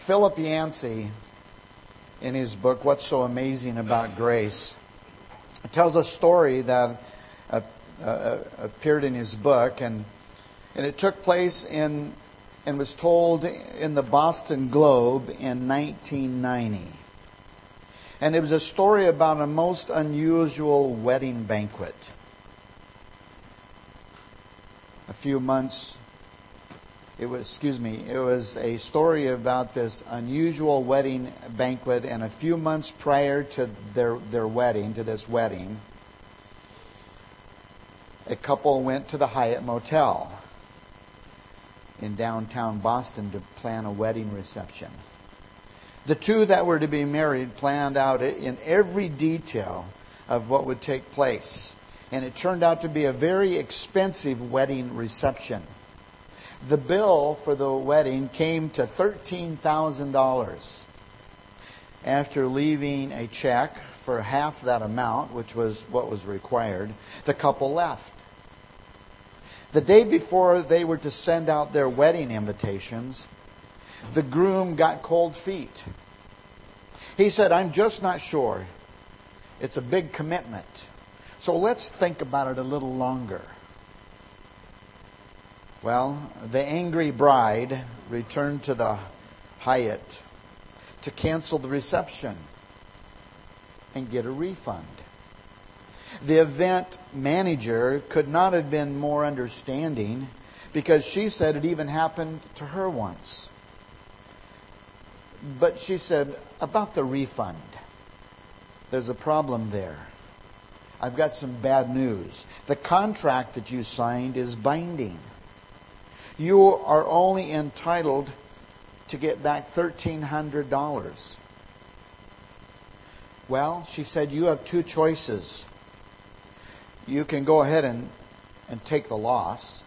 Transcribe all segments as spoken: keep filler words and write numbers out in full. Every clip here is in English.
Philip Yancey, in his book, What's So Amazing About Grace, tells a story that uh, uh, appeared in his book, and and it took place in and was told in the Boston Globe in nineteen ninety. And it was a story about a most unusual wedding banquet. A few months, it was, excuse me, it was a story about this unusual wedding banquet, and a few months prior to their, their wedding, to this wedding, a couple went to the Hyatt Motel in downtown Boston to plan a wedding reception. The two that were to be married planned out in every detail of what would take place. And it turned out to be a very expensive wedding reception. The bill for the wedding came to thirteen thousand dollars. After leaving a check for half that amount, which was what was required, the couple left. The day before they were to send out their wedding invitations, the groom got cold feet. He said, "I'm just not sure. It's a big commitment. So let's think about it a little longer." Well, the angry bride returned to the Hyatt to cancel the reception and get a refund. The event manager could not have been more understanding, because she said it even happened to her once. But she said, "About the refund, there's a problem there. I've got some bad news. The contract that you signed is binding. You are only entitled to get back thirteen hundred dollars. Well, she said, you have two choices. You can go ahead and, and take the loss,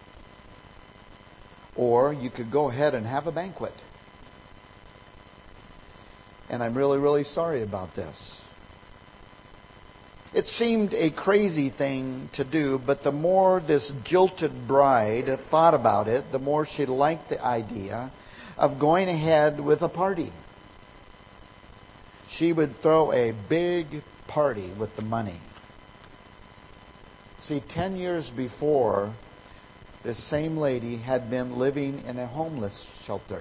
or you could go ahead and have a banquet. And I'm really, really sorry about this." It seemed a crazy thing to do, but the more this jilted bride thought about it, the more she liked the idea of going ahead with a party. She would throw a big party with the money. See, ten years before, this same lady had been living in a homeless shelter.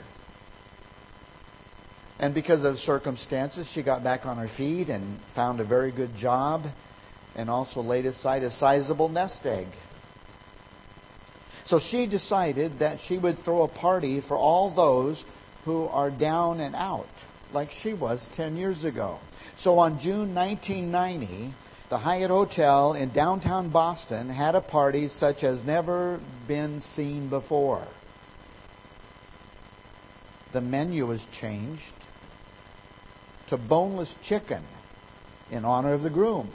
And because of circumstances, she got back on her feet and found a very good job, and also laid aside a sizable nest egg. So she decided that she would throw a party for all those who are down and out, like she was ten years ago. So on June nineteen ninety, the Hyatt Hotel in downtown Boston had a party such as never been seen before. The menu was changed to boneless chicken in honor of the groom.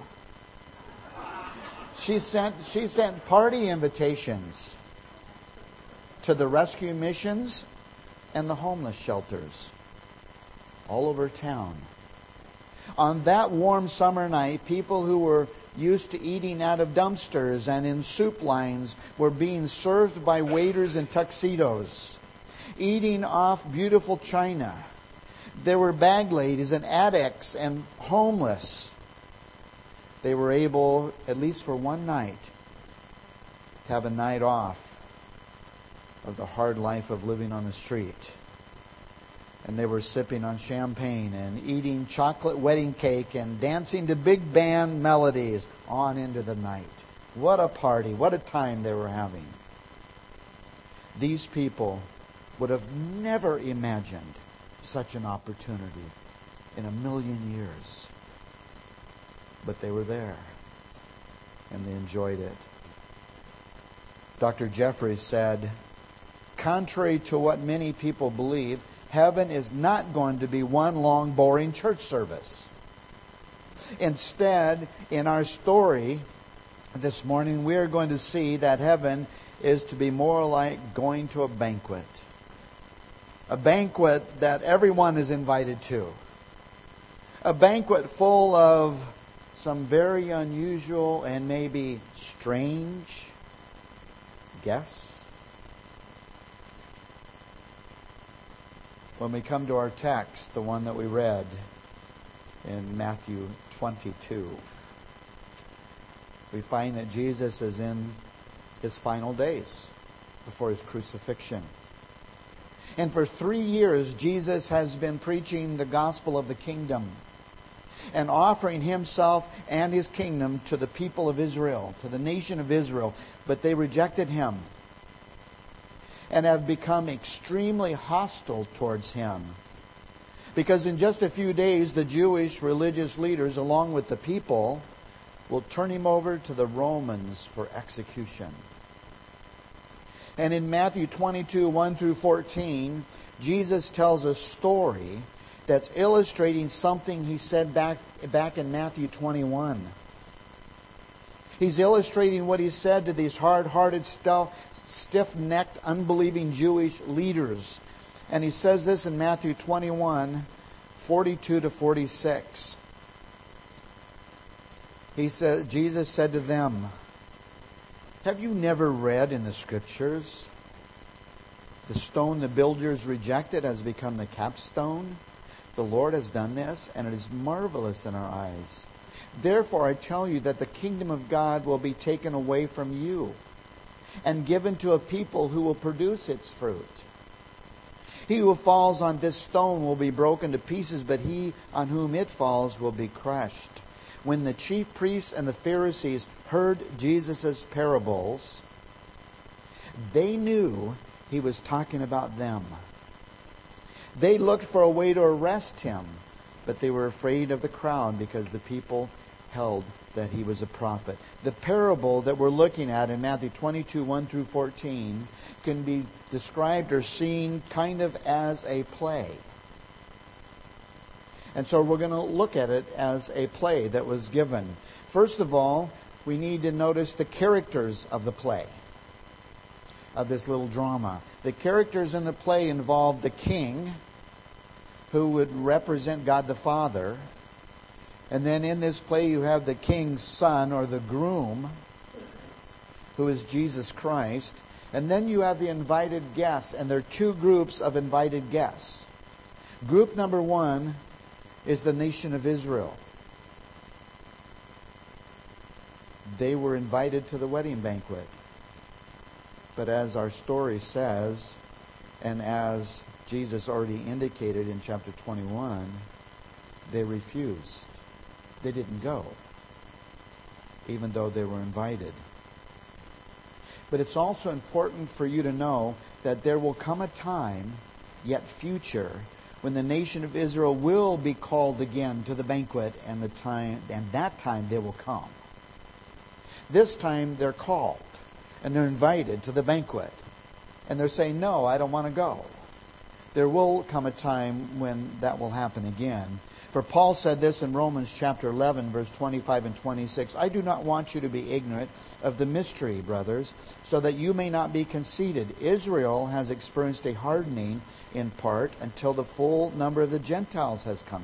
She sent she sent party invitations to the rescue missions and the homeless shelters all over town. On that warm summer night, people who were used to eating out of dumpsters and in soup lines were being served by waiters in tuxedos, eating off beautiful china. There were bag ladies and addicts and homeless. They were able, at least for one night, to have a night off of the hard life of living on the street. And they were sipping on champagne and eating chocolate wedding cake and dancing to big band melodies on into the night. What a party, what a time they were having. These people would have never imagined such an opportunity in a million years. But they were there, and they enjoyed it. Doctor Jeffries said, "Contrary to what many people believe, heaven is not going to be one long, boring church service. Instead, in our story this morning, we are going to see that heaven is to be more like going to a banquet. A banquet that everyone is invited to. A banquet full of some very unusual and maybe strange guests. when we come to our text, the one that we read in Matthew twenty-two, we find that Jesus is in his final days before his crucifixion. And for three years, Jesus has been preaching the gospel of the kingdom and offering himself and his kingdom to the people of Israel, to the nation of Israel. But they rejected him and have become extremely hostile towards him. Because in just a few days, the Jewish religious leaders, along with the people, will turn him over to the Romans for execution. And in Matthew twenty-two, one through fourteen, Jesus tells a story that's illustrating something he said back, back in Matthew twenty-one. He's illustrating what he said to these hard-hearted, stiff-necked, unbelieving Jewish leaders. And he says this in Matthew twenty-one, forty-two to forty-six. He said, Jesus said to them, "Have you never read in the Scriptures, the stone the builders rejected has become the capstone? The Lord has done this, and it is marvelous in our eyes. Therefore I tell you that the kingdom of God will be taken away from you and given to a people who will produce its fruit. He who falls on this stone will be broken to pieces, but he on whom it falls will be crushed." When the chief priests and the Pharisees heard Jesus' parables, they knew he was talking about them. They looked for a way to arrest him, but they were afraid of the crowd because the people held that he was a prophet. The parable that we're looking at in Matthew twenty-two, one through fourteen can be described or seen kind of as a play. And so we're going to look at it as a play that was given. First of all, we need to notice the characters of the play, of this little drama. The characters in the play involve the king, who would represent God the Father. And then in this play you have the king's son, or the groom, who is Jesus Christ. And then you have the invited guests, and there are two groups of invited guests. Group number one is the nation of Israel. They were invited to the wedding banquet. But as our story says, and as Jesus already indicated in chapter twenty-one, they refused. They didn't go, even though they were invited. But it's also important for you to know that there will come a time, yet future, when the nation of Israel will be called again to the banquet, and the time and that time they will come. This time they're called and they're invited to the banquet. And they're saying, "No, I don't want to go." There will come a time when that will happen again. For Paul said this in Romans chapter eleven, verse twenty-five and twenty-six, "I do not want you to be ignorant of the mystery, brothers, so that you may not be conceited. Israel has experienced a hardening in part until the full number of the Gentiles has come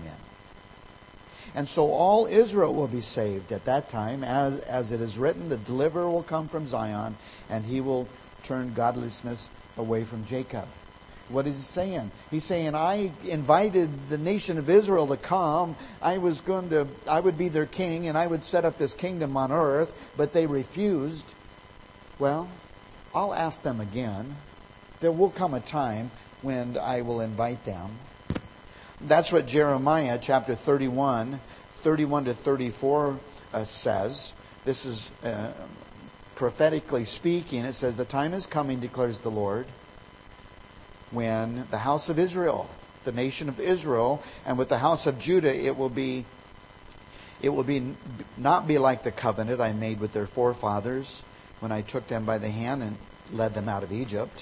in. And so all Israel will be saved at that time. As, as it is written, the deliverer will come from Zion, and he will turn godlessness away from Jacob." What is he saying? He's saying, I invited the nation of Israel to come. I was going to, I would be their king, and I would set up this kingdom on earth, but they refused. Well, I'll ask them again. There will come a time when I will invite them. That's what Jeremiah chapter thirty-one, thirty-one to thirty-four uh, says. This is uh, prophetically speaking. It says, "The time is coming, declares the Lord, when the house of Israel, the nation of Israel, and with the house of Judah, it will be, it will be not be like the covenant I made with their forefathers when I took them by the hand and led them out of Egypt.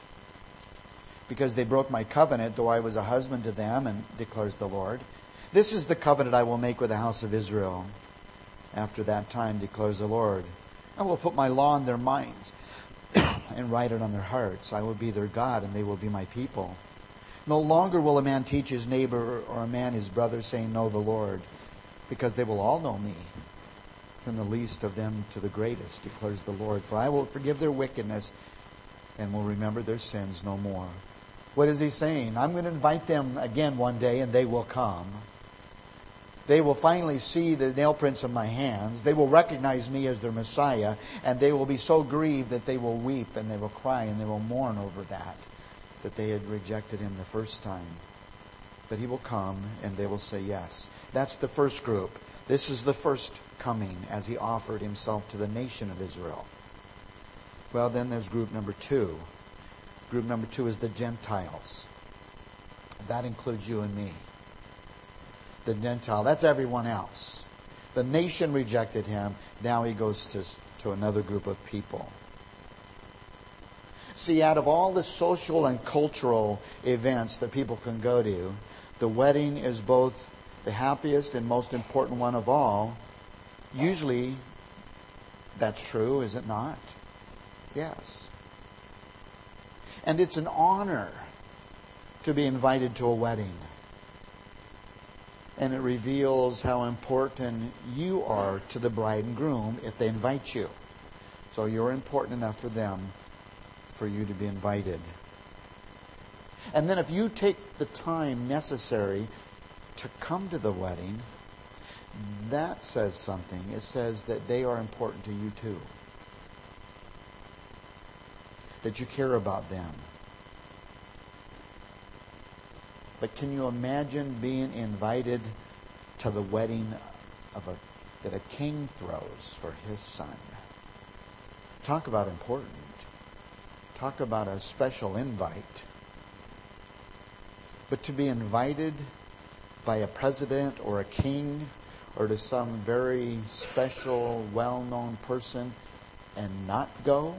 Because they broke my covenant, though I was a husband to them, and declares the Lord. This is the covenant I will make with the house of Israel. After that time, declares the Lord, I will put my law in their minds and write it on their hearts. I will be their God, and they will be my people. No longer will a man teach his neighbor or a man his brother, saying, Know the Lord, because they will all know me, from the least of them to the greatest, declares the Lord. For I will forgive their wickedness and will remember their sins no more. What is he saying? I'm going to invite them again one day and they will come. They will finally see the nail prints of my hands. They will recognize me as their Messiah, and they will be so grieved that they will weep and they will cry and they will mourn over that, that they had rejected him the first time. But he will come and they will say yes. That's the first group. This is the first coming as he offered himself to the nation of Israel. Well, then there's group number two. Group number two is the Gentiles. That includes you and me. The Gentile, that's everyone else. The nation rejected him. Now he goes to, to another group of people. See, out of all the social and cultural events that people can go to, the wedding is both the happiest and most important one of all. Usually, that's true, is it not? Yes. And it's an honor to be invited to a wedding. And it reveals how important you are to the bride and groom if they invite you. So you're important enough for them for you to be invited. And then if you take the time necessary to come to the wedding, that says something. It says that they are important to you too. That you care about them. But can you imagine being invited to the wedding of a that a king throws for his son? Talk about important. Talk about a special invite. But to be invited by a president or a king or to some very special, well-known person and not go?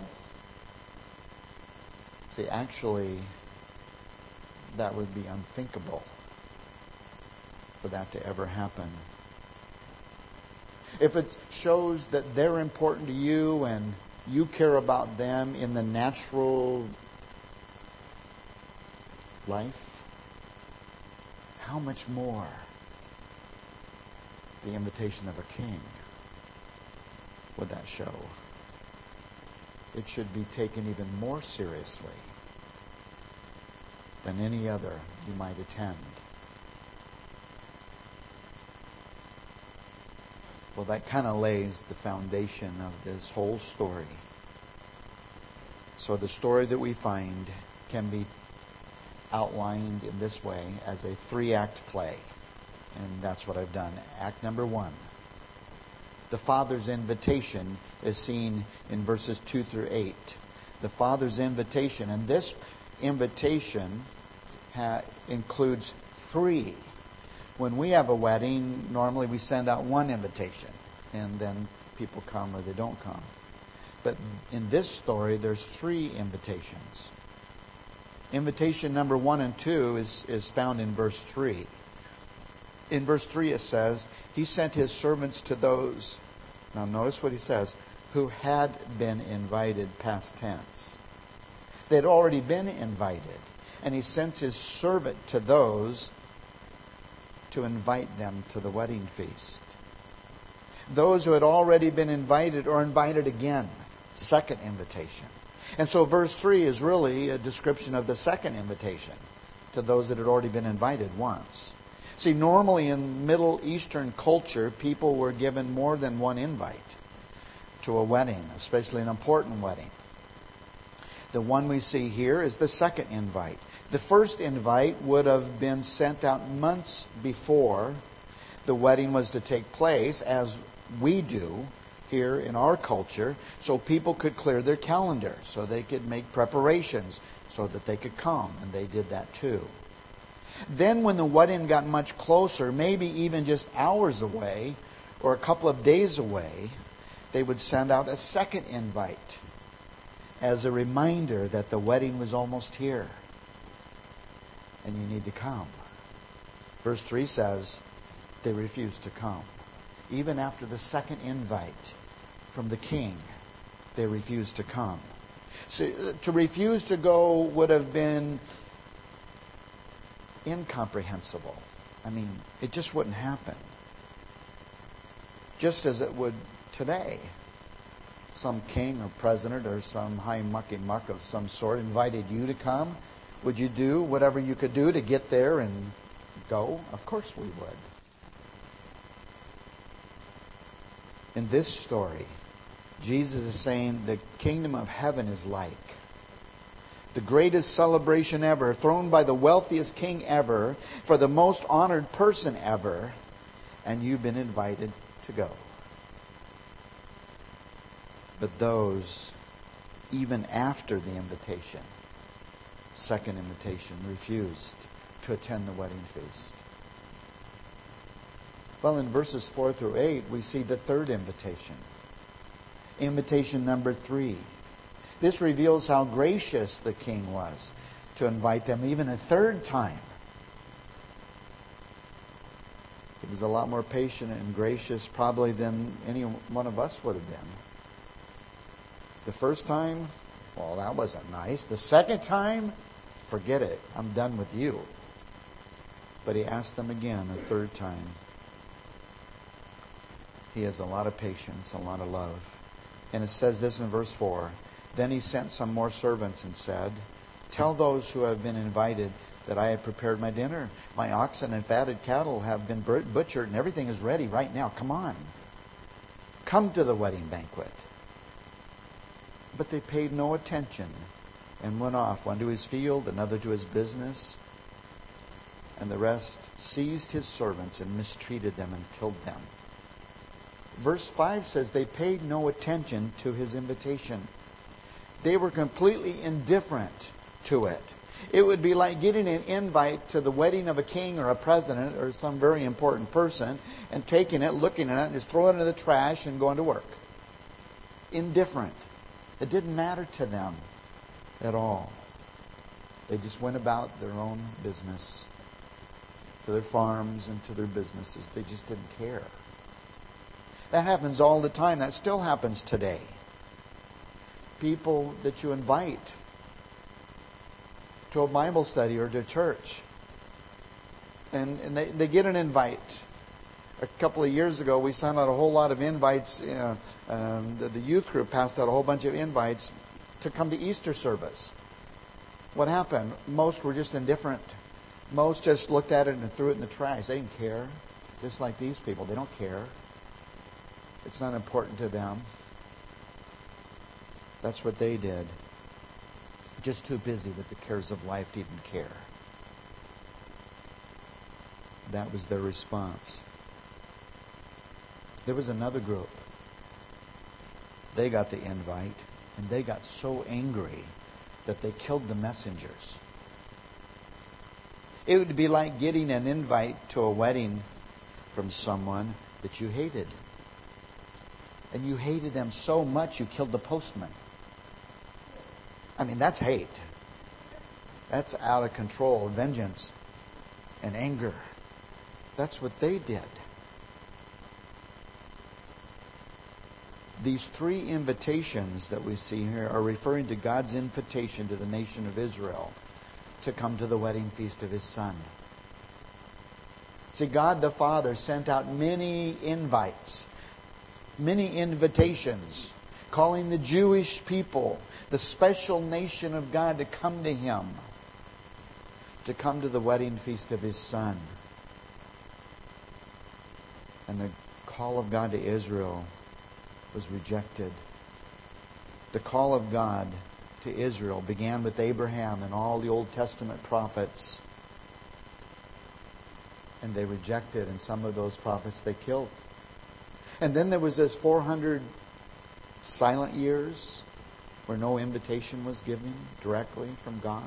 See, actually, that would be unthinkable for that to ever happen. If it shows that they're important to you and you care about them in the natural life, how much more the invitation of a king would that show? It should be taken even more seriously than any other you might attend. Well, that kind of lays the foundation of this whole story. So the story that we find can be outlined in this way as a three-act play. And that's what I've done. Act number one. The Father's invitation is seen in verses two through eight. The Father's invitation. And this invitation ha- includes three. When we have a wedding, normally we send out one invitation. And then people come or they don't come. But in this story, there's three invitations. Invitation number one and two is, is found in verse three. In verse three it says, He sent His servants to those, now notice what He says, who had been invited, past tense. They had already been invited. And He sends His servant to those to invite them to the wedding feast. Those who had already been invited are invited again. Second invitation. And so verse three is really a description of the second invitation to those that had already been invited once. See, normally in Middle Eastern culture, people were given more than one invite to a wedding, especially an important wedding. The one we see here is the second invite. The first invite would have been sent out months before the wedding was to take place, as we do here in our culture, so people could clear their calendar, so they could make preparations, so that they could come, and they did that too. Then when the wedding got much closer, maybe even just hours away, or a couple of days away, they would send out a second invite as a reminder that the wedding was almost here, and you need to come. Verse three says, they refused to come. Even after the second invite from the king, they refused to come. So, to refuse to go would have been incomprehensible. I mean, it just wouldn't happen. Just as it would today. Some king or president or some high mucky muck of some sort invited you to come. Would you do whatever you could do to get there and go? Of course we would. In this story, Jesus is saying the kingdom of heaven is like the greatest celebration ever, thrown by the wealthiest king ever, for the most honored person ever, and you've been invited to go. But those, even after the invitation, second invitation, refused to attend the wedding feast. Well, in verses four through eight, we see the third invitation. Invitation number three. This reveals how gracious the king was to invite them even a third time. He was a lot more patient and gracious probably than any one of us would have been. The first time, well, that wasn't nice. The second time, forget it. I'm done with you. But he asked them again a third time. He has a lot of patience, a lot of love. And it says this in verse four. Then he sent some more servants and said, tell those who have been invited that I have prepared my dinner. My oxen and fatted cattle have been butchered and everything is ready right now. Come on. Come to the wedding banquet. But they paid no attention and went off, one to his field, another to his business. And the rest seized his servants and mistreated them and killed them. Verse five says they paid no attention to his invitation. They were completely indifferent to it. It would be like getting an invite to the wedding of a king or a president or some very important person and taking it, looking at it, and just throwing it in the trash and going to work. Indifferent. It didn't matter to them at all. They just went about their own business, to their farms and to their businesses. They just didn't care. That happens all the time. That still happens today. People that you invite to a Bible study or to church. And, and they, they get an invite. A couple of years ago, we sent out a whole lot of invites. You know, um, the, the youth group passed out a whole bunch of invites to come to Easter service. What happened? Most were just indifferent. Most just looked at it and threw it in the trash. They didn't care. Just like these people. They don't care. It's not important to them. That's what they did. Just too busy with the cares of life to even care. That was their response. There was another group. They got the invite, and they got so angry that they killed the messengers. It would be like getting an invite to a wedding from someone that you hated. And you hated them so much you killed the postman. I mean, that's hate. That's out of control, vengeance and anger. That's what they did. These three invitations that we see here are referring to God's invitation to the nation of Israel to come to the wedding feast of His Son. See, God the Father sent out many invites, many invitations, calling the Jewish people, the special nation of God, to come to Him, to come to the wedding feast of His Son. And the call of God to Israel was rejected. The call of God to Israel began with Abraham and all the Old Testament prophets. And they rejected, and some of those prophets they killed. And then there was this four hundred silent years where no invitation was given directly from God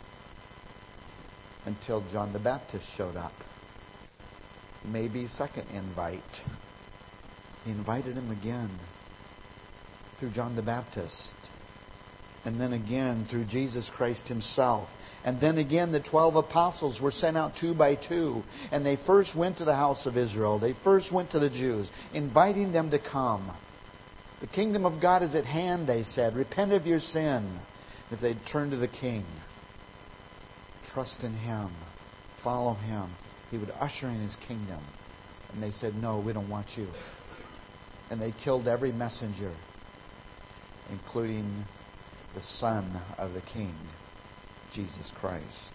until John the Baptist showed up. Maybe second invite. He invited him again through John the Baptist. And then again through Jesus Christ Himself. And then again the twelve apostles were sent out two by two. And they first went to the house of Israel. They first went to the Jews, inviting them to come. The kingdom of God is at hand, they said. Repent of your sin. If they'd turn to the King, trust in Him, follow Him, He would usher in His kingdom. And they said, no, we don't want you. And they killed every messenger, including the son of the king, Jesus Christ.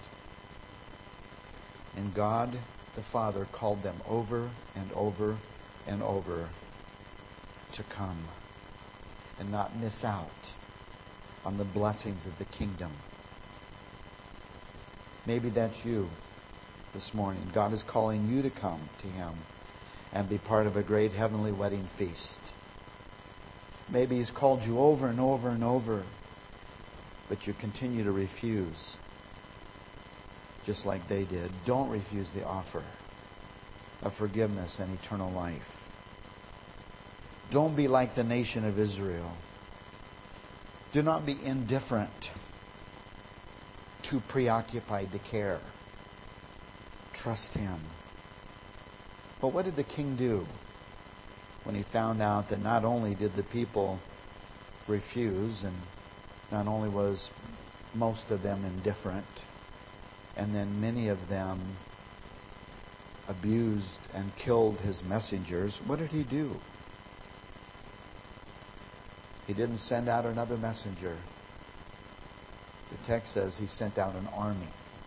And God the Father called them over and over and over to come and not miss out on the blessings of the kingdom. Maybe that's you this morning. God is calling you to come to Him and be part of a great heavenly wedding feast. Maybe He's called you over and over and over, but you continue to refuse, just like they did. Don't refuse the offer of forgiveness and eternal life. Don't be like the nation of Israel. Do not be indifferent, too preoccupied to care. Trust Him. But what did the king do when he found out that not only did the people refuse, and not only was most of them indifferent, and then many of them abused and killed His messengers, what did He do? He didn't send out another messenger. The text says He sent out an army.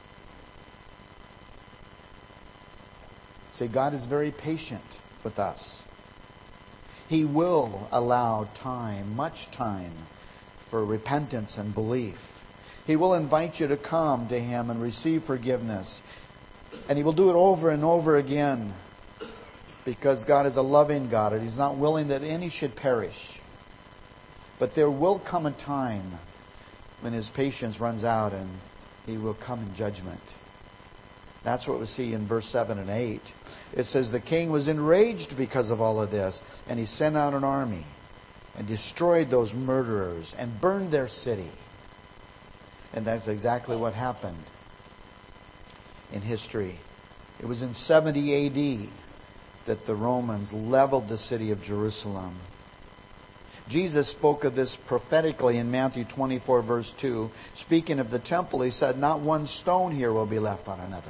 See, God is very patient with us. He will allow time, much time, for repentance and belief. He will invite you to come to Him and receive forgiveness. And He will do it over and over again, because God is a loving God and He's not willing that any should perish. But there will come a time when His patience runs out and He will come in judgment. That's what we see in verse seven and eight. It says, the king was enraged because of all of this, and he sent out an army and destroyed those murderers and burned their city. And that's exactly what happened in history. It was in seventy A D that the Romans leveled the city of Jerusalem. Jesus spoke of this prophetically in Matthew twenty-four, verse two. Speaking of the temple, He said, not one stone here will be left on another.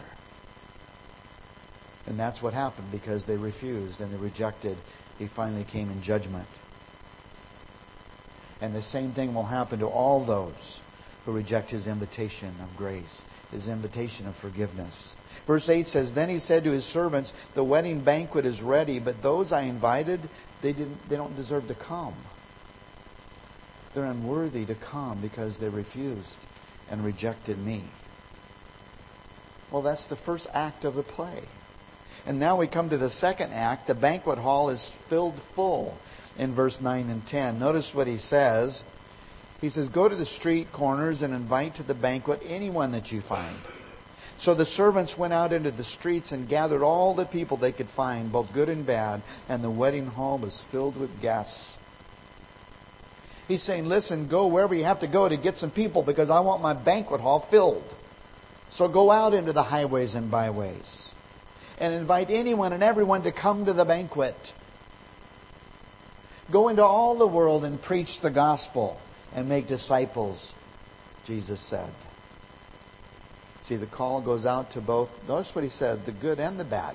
And that's what happened because they refused and they rejected. He finally came in judgment. And the same thing will happen to all those who reject His invitation of grace, His invitation of forgiveness. Verse eight says, then He said to His servants, the wedding banquet is ready, but those I invited, they didn't they don't deserve to come. They're unworthy to come because they refused and rejected Me. Well, that's the first act of the play. And now we come to the second act. The banquet hall is filled full in verse nine and ten. Notice what He says. He says, go to the street corners and invite to the banquet anyone that you find. So the servants went out into the streets and gathered all the people they could find, both good and bad, and the wedding hall was filled with guests. He's saying, listen, go wherever you have to go to get some people because I want my banquet hall filled. So go out into the highways and byways and invite anyone and everyone to come to the banquet. Go into all the world and preach the gospel and make disciples, Jesus said. See, the call goes out to both, notice what He said, the good and the bad.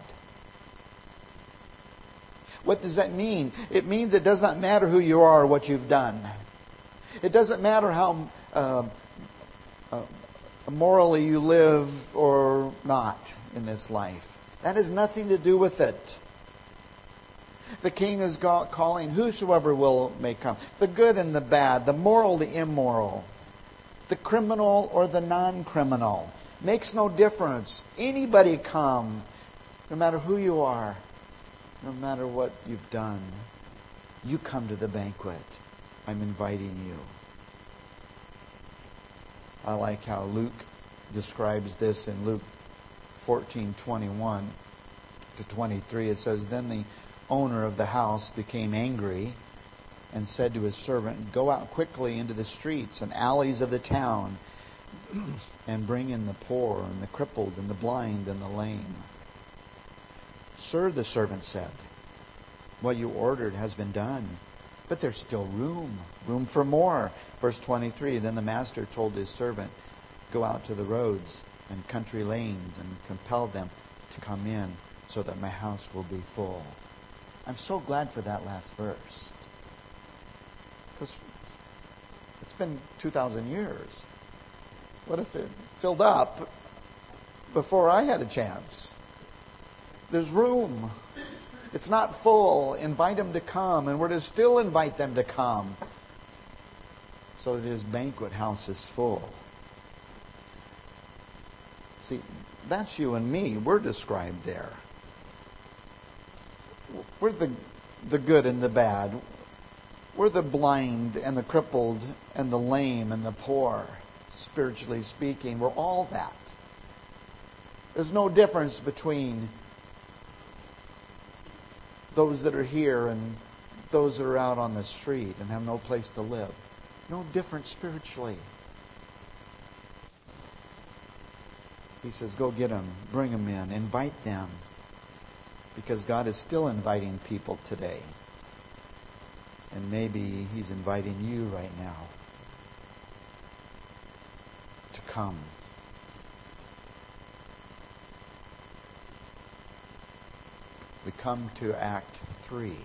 What does that mean? It means it does not matter who you are or what you've done. It doesn't matter how uh, uh, morally you live or not in this life. That has nothing to do with it. The king is calling whosoever will may come. The good and the bad, the moral, the immoral, the criminal or the non-criminal. Makes no difference. Anybody come, no matter who you are, no matter what you've done. You come to the banquet. I'm inviting you. I like how Luke describes this in Luke fourteen twenty-one to twenty-three. It says, then the owner of the house became angry and said to his servant, go out quickly into the streets and alleys of the town and bring in the poor and the crippled and the blind and the lame. Sir, the servant said, what you ordered has been done, but there's still room, room for more. Verse twenty-three, then the master told his servant, go out to the roads and country lanes and compel them to come in so that my house will be full. I'm so glad for that last verse. Because it's been two thousand years. What if it filled up before I had a chance? There's room. It's not full. Invite them to come. And we're to still invite them to come so that his banquet house is full. See, that's you and me. We're described there. We're the, the good and the bad. We're the blind and the crippled and the lame and the poor, spiritually speaking. We're all that. There's no difference between those that are here and those that are out on the street and have no place to live. No difference spiritually. He says, go get them, bring them in, invite them. Because God is still inviting people today. And maybe He's inviting you right now to come. We come to Act three.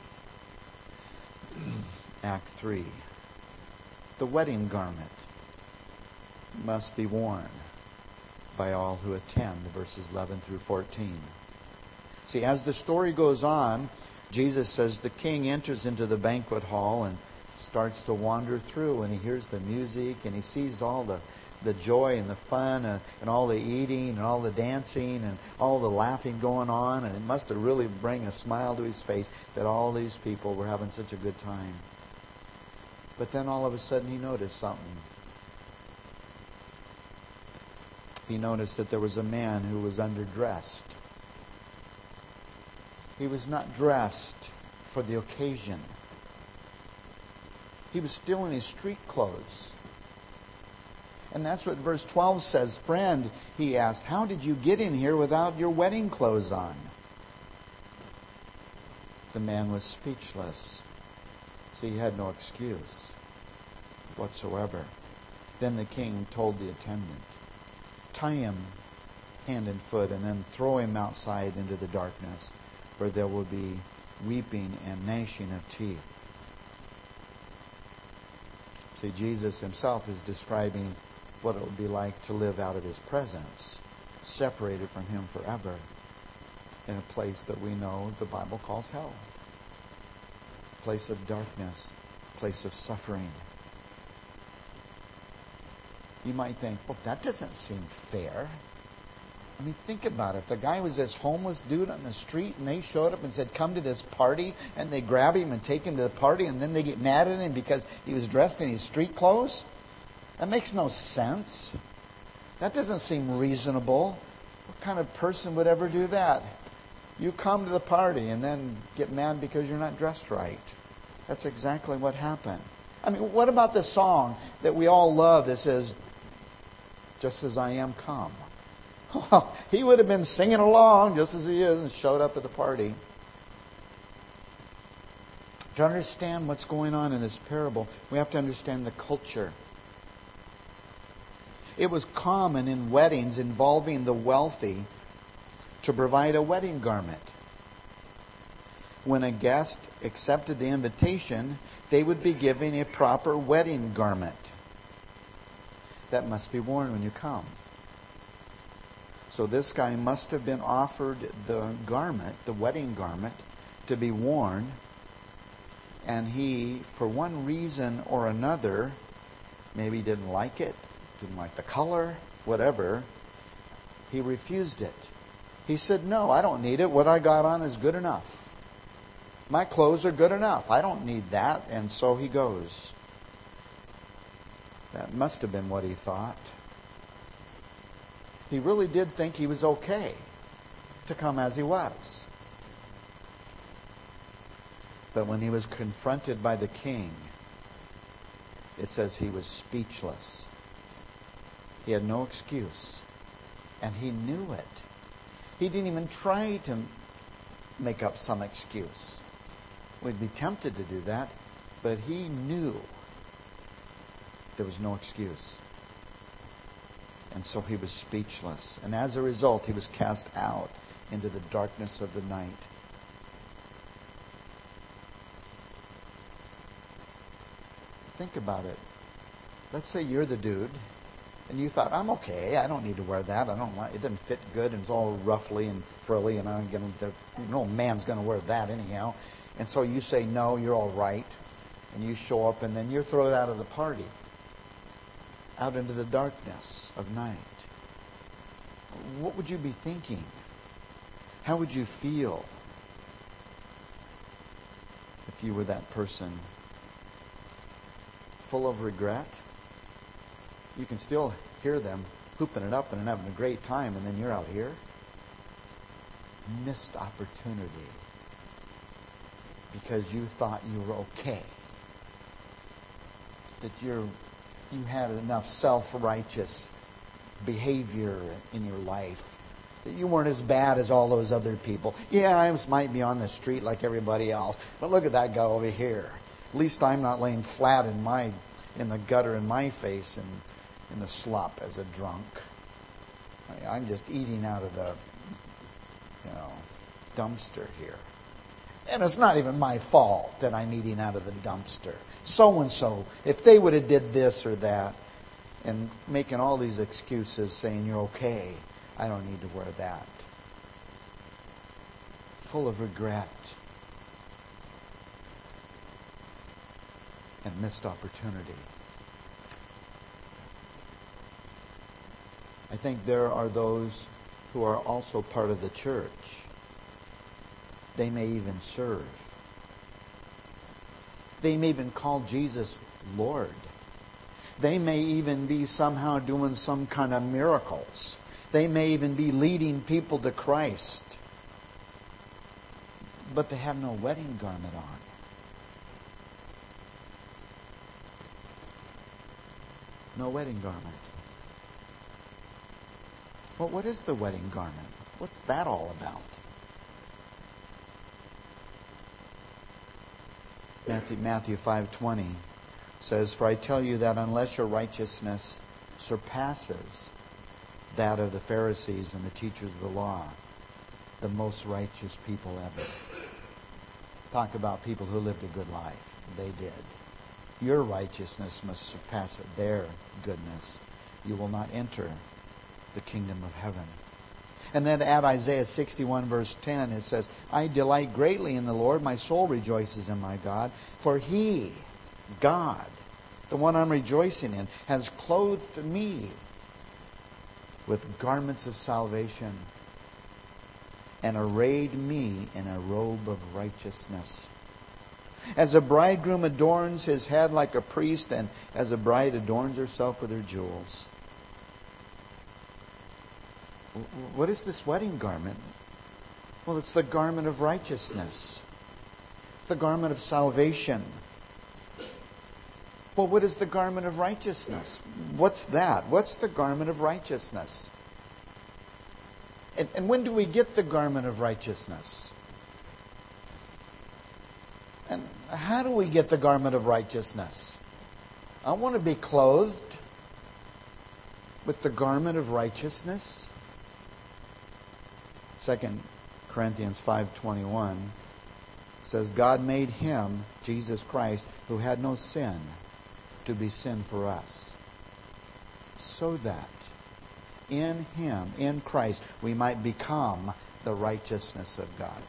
Act three. The wedding garment must be worn by all who attend, verses eleven through fourteen. See, as the story goes on, Jesus says the king enters into the banquet hall and starts to wander through, and he hears the music and he sees all the, the joy and the fun and, and all the eating and all the dancing and all the laughing going on, and it must have really bring a smile to his face that all these people were having such a good time. But then all of a sudden he noticed something. He noticed that there was a man who was underdressed. He was not dressed for the occasion. He was still in his street clothes. And that's what verse twelve says. Friend, he asked, how did you get in here without your wedding clothes on? The man was speechless. See, he had no excuse whatsoever. Then the king told the attendant, tie him hand and foot and then throw him outside into the darkness, where there will be weeping and gnashing of teeth. See, Jesus himself is describing what it would be like to live out of his presence, separated from him forever, in a place that we know the Bible calls hell. A place of darkness, a place of suffering. You might think, well, that doesn't seem fair. I mean, think about it. The guy was this homeless dude on the street, and they showed up and said, come to this party, and they grab him and take him to the party, and then they get mad at him because he was dressed in his street clothes? That makes no sense. That doesn't seem reasonable. What kind of person would ever do that? You come to the party and then get mad because you're not dressed right. That's exactly what happened. I mean, what about the song that we all love that says, just as I am, come? Well, he would have been singing along just as he is and showed up at the party. To understand what's going on in this parable, we have to understand the culture. It was common in weddings involving the wealthy to provide a wedding garment. When a guest accepted the invitation, they would be given a proper wedding garment. That must be worn when you come. So this guy must have been offered the garment, the wedding garment, to be worn. And he, for one reason or another, maybe didn't like it, didn't like the color, whatever, he refused it. He said, no, I don't need it. What I got on is good enough. My clothes are good enough. I don't need that. And so he goes. That must have been what he thought. He really did think he was okay to come as he was. But when he was confronted by the king, it says he was speechless. He had no excuse. And he knew it. He didn't even try to make up some excuse. We'd be tempted to do that, but he knew there was no excuse. And so he was speechless. And as a result, he was cast out into the darkness of the night. Think about it. Let's say you're the dude And you thought, I'm okay. I don't need to wear that. I don't like. It doesn't fit good, and it's all ruffly and frilly, and I'm going to. No man's going to wear that anyhow. And so you say no. You're all right, and you show up, and then you're thrown out of the party, out into the darkness of night. What would you be thinking? How would you feel if you were that person? Full of regret? You can still hear them hooping it up and having a great time, and then you're out here. Missed opportunity because you thought you were okay. That you're you had enough self-righteous behavior in your life. That you weren't as bad as all those other people. Yeah, I might be on the street like everybody else, but look at that guy over here. At least I'm not laying flat in my in the gutter in my face and in the slop as a drunk. I'm just eating out of the, you know, dumpster here. And it's not even my fault that I'm eating out of the dumpster. So-and-so, if they would have did this or that, and making all these excuses saying, you're okay, I don't need to wear that. Full of regret and missed opportunity. I think there are those who are also part of the church. They may even serve. They may even call Jesus Lord. They may even be somehow doing some kind of miracles. They may even be leading people to Christ. But they have no wedding garment on. No wedding garment. Well, what is the wedding garment? What's that all about? Matthew, Matthew five twenty says, for I tell you that unless your righteousness surpasses that of the Pharisees and the teachers of the law, the most righteous people ever. Talk about people who lived a good life. They did. Your righteousness must surpass their goodness. You will not enter the kingdom of heaven. And then at Isaiah sixty-one verse ten it says, I delight greatly in the Lord, my soul rejoices in my God, for He, God, the one I'm rejoicing in, has clothed me with garments of salvation and arrayed me in a robe of righteousness. As a bridegroom adorns his head like a priest, and as a bride adorns herself with her jewels. What is this wedding garment? Well, it's the garment of righteousness. It's the garment of salvation. Well, what is the garment of righteousness? What's that? What's the garment of righteousness? And, and when do we get the garment of righteousness? And how do we get the garment of righteousness? I want to be clothed with the garment of righteousness. Second Corinthians five twenty-one says, God made Him, Jesus Christ, who had no sin, to be sin for us, so that in Him, in Christ, we might become the righteousness of God.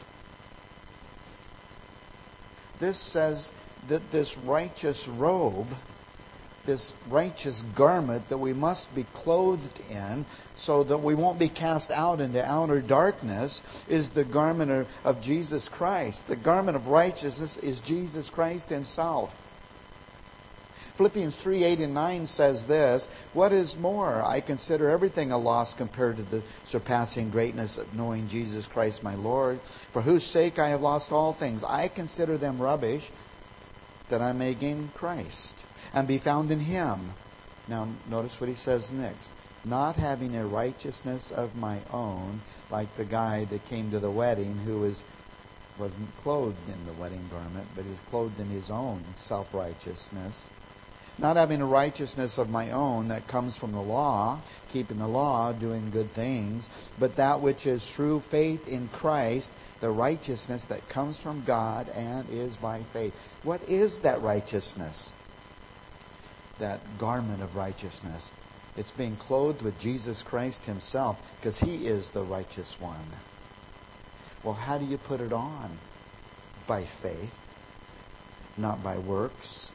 This says that this righteous robe, this righteous garment that we must be clothed in so that we won't be cast out into outer darkness, is the garment of, of Jesus Christ. The garment of righteousness is Jesus Christ Himself. Philippians three, eight and nine says this, what is more, I consider everything a loss compared to the surpassing greatness of knowing Jesus Christ my Lord, for whose sake I have lost all things. I consider them rubbish, that I may gain Christ and be found in Him. Now notice what he says next. Not having a righteousness of my own, like the guy that came to the wedding who was, wasn't clothed in the wedding garment, but he was clothed in his own self-righteousness. Not having a righteousness of my own that comes from the law, keeping the law, doing good things, but that which is through faith in Christ, the righteousness that comes from God and is by faith. What is that righteousness? That garment of righteousness. It's being clothed with Jesus Christ himself, because he is the righteous one. Well, how do you put it on? By faith, not by works.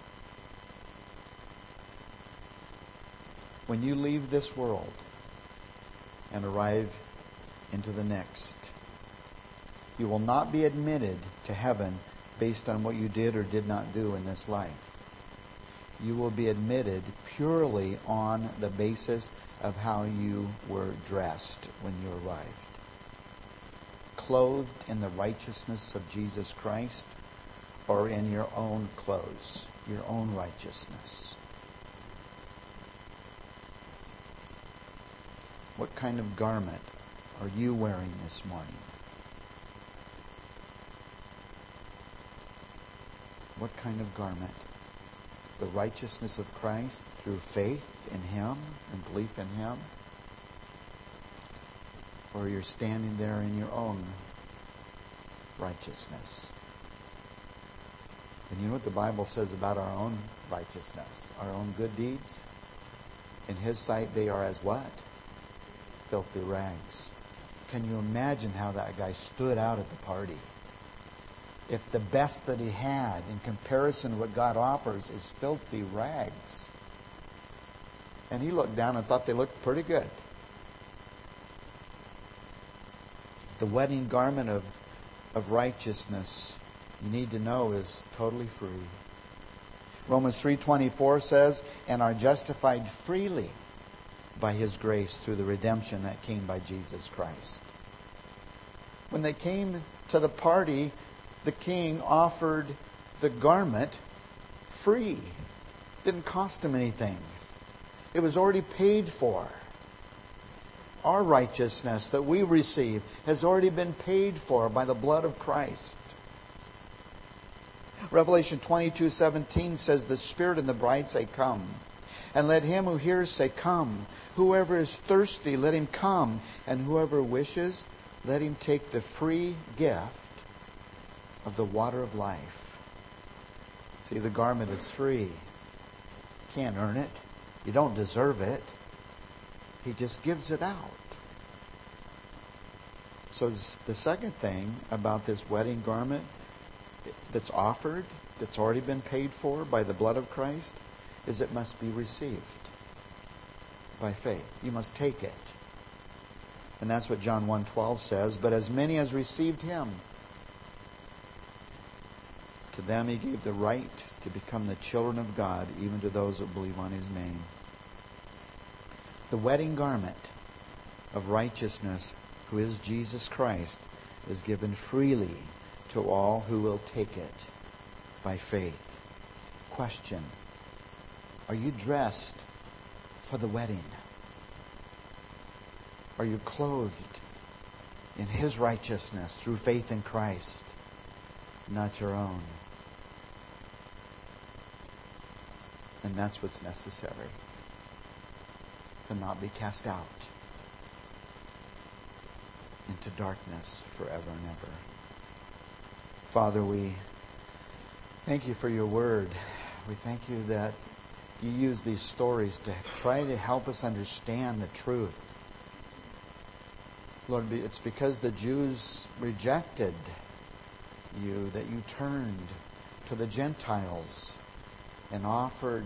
When you leave this world and arrive into the next, you will not be admitted to heaven based on what you did or did not do in this life. You will be admitted purely on the basis of how you were dressed when you arrived. Clothed in the righteousness of Jesus Christ, or in your own clothes, your own righteousness. What kind of garment are you wearing this morning? What kind of garment? The righteousness of Christ through faith in him and belief in him? Or you're standing there in your own righteousness? And you know what the Bible says about our own righteousness, our own good deeds? In his sight they are as what? Filthy rags. Can you imagine how that guy stood out at the party? If the best that he had in comparison to what God offers is filthy rags. And he looked down and thought they looked pretty good. The wedding garment of, of righteousness, you need to know, is totally free. Romans three twenty-four says, and are justified freely by his grace through the redemption that came by Jesus Christ. When they came to the party, the king offered the garment free. Didn't cost him anything. It was already paid for. Our righteousness that we receive has already been paid for by the blood of Christ. Revelation twenty-two seventeen says, the Spirit and the bride say, come. And let him who hears say, come. Whoever is thirsty, let him come. And whoever wishes, let him take the free gift of the water of life. See, the garment is free. You can't earn it. You don't deserve it. He just gives it out. So the second thing about this wedding garment that's offered, that's already been paid for by the blood of Christ, is it must be received by faith. You must take it. And that's what John one twelve says. But as many as received him, to them he gave the right to become the children of God, even to those that believe on his name. The wedding garment of righteousness, who is Jesus Christ, is given freely to all who will take it by faith. Question: are you dressed for the wedding? Are you clothed in his righteousness through faith in Christ, not your own? And that's what's necessary, to not be cast out into darkness forever and ever. Father, we thank you for your word. We thank you that you use these stories to try to help us understand the truth. Lord, it's because the Jews rejected you that you turned to the Gentiles and offered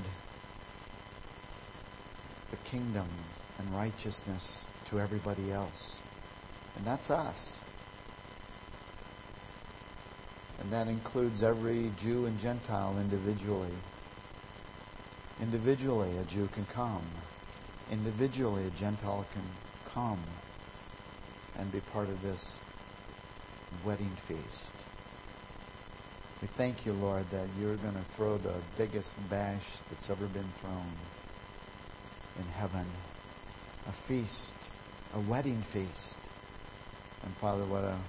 the kingdom and righteousness to everybody else. And that's us. And that includes every Jew and Gentile individually. Individually, a Jew can come. Individually, a Gentile can come and be part of this wedding feast. We thank you, Lord, that you're going to throw the biggest bash that's ever been thrown in heaven. A feast, a wedding feast. And Father, what a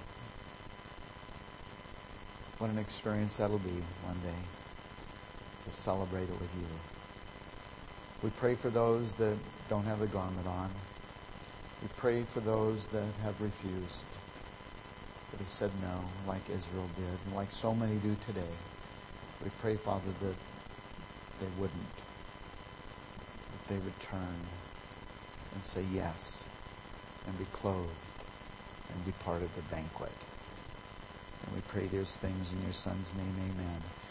what an experience that'll be one day, to celebrate it with you. We pray for those that don't have the garment on. We pray for those that have refused, that have said no, like Israel did, and like so many do today. We pray, Father, that they wouldn't, that they would turn and say yes and be clothed and be part of the banquet. And we pray those things in your Son's name. Amen.